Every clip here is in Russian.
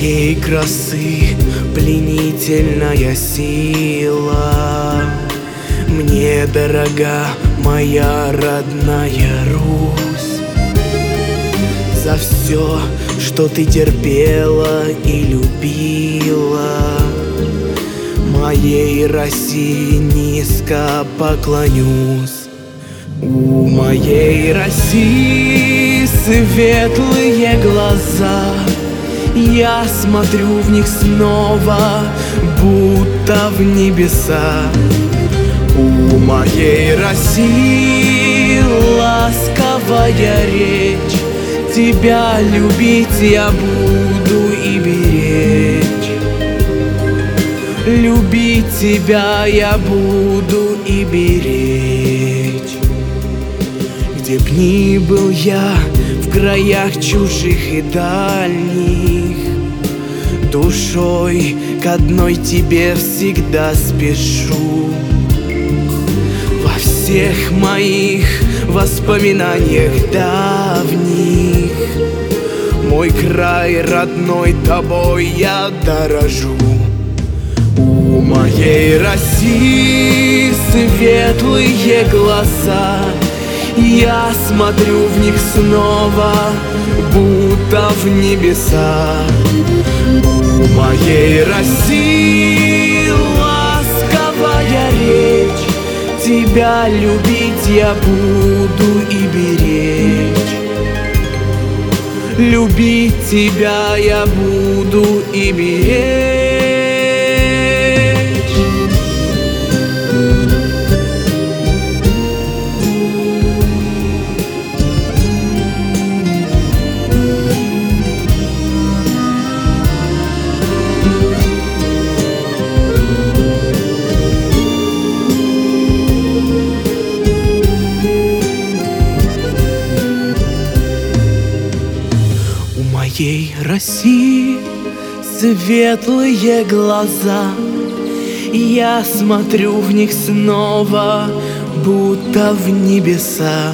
твоей красы пленительная сила. Мне дорога моя родная Русь. За все, что ты терпела и любила, моей России низко поклонюсь. У моей России светлые глаза, я смотрю в них снова, будто в небеса. У моей России ласковая речь, тебя любить я буду и беречь. Любить тебя я буду и беречь. Где б ни был я, в краях чужих и дальних, душой к одной тебе всегда спешу. Во всех моих воспоминаниях давних мой край родной тобой я дорожу. У моей России светлые глаза, я смотрю в них снова, будто в небеса. У моей России ласковая речь, тебя любить я буду и беречь. Любить тебя я буду и беречь. У моей России светлые глаза, я смотрю в них снова, будто в небеса.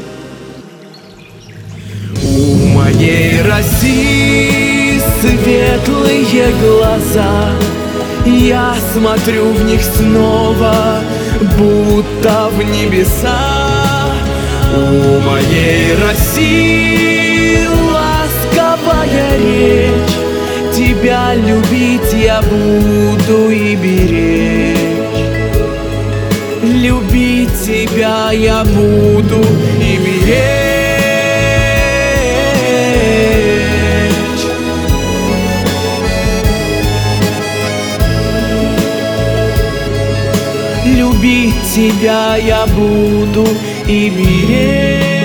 У моей России светлые глаза, я смотрю в них снова, будто в небеса. У моей России ласковая речь, тебя любить я буду и беречь. Любить тебя я буду и беречь. Любить тебя я буду и беречь.